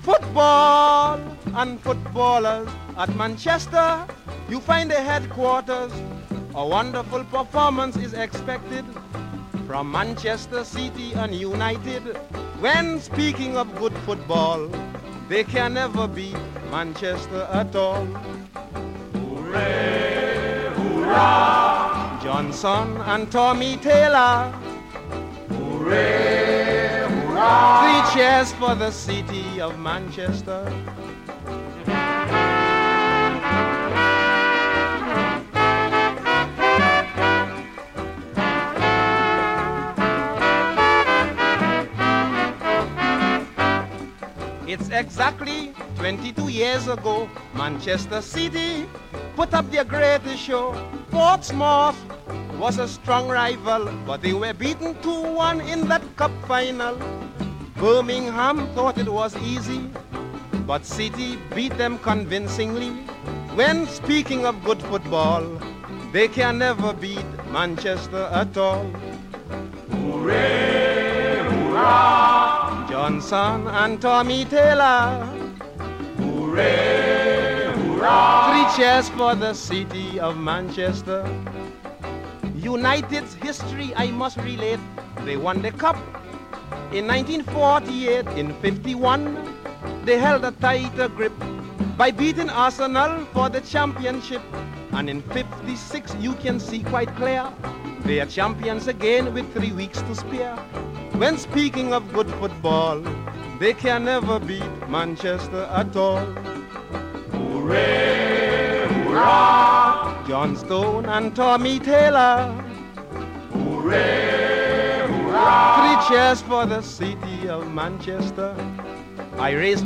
Football and footballers at Manchester, you find the headquarters. A wonderful performance is expected from Manchester City and United. When speaking of good football, they can never beat Manchester at all. Hooray, hurrah! Johnson and Tommy Taylor. Hooray, hurrah! 3 cheers for the city of Manchester. It's exactly 22 years ago, Manchester City put up their greatest show. Portsmouth was a strong rival, but they were beaten 2-1 in that cup final. Birmingham thought it was easy, but City beat them convincingly. When speaking of good football, they can never beat Manchester at all. Hooray, hurrah! Johnson and Tommy Taylor. Hooray, hurrah! 3 cheers for the city of Manchester. United's history I must relate. They won the cup in 1948. In 51, they held a tighter grip by beating Arsenal for the championship. And in 56, you can see quite clear, they are champions again with 3 weeks to spare. When speaking of good football, they can never beat Manchester at all. Hooray, hurrah! John Stone and Tommy Taylor. Hooray, hurrah! 3 cheers for the city of Manchester. I raise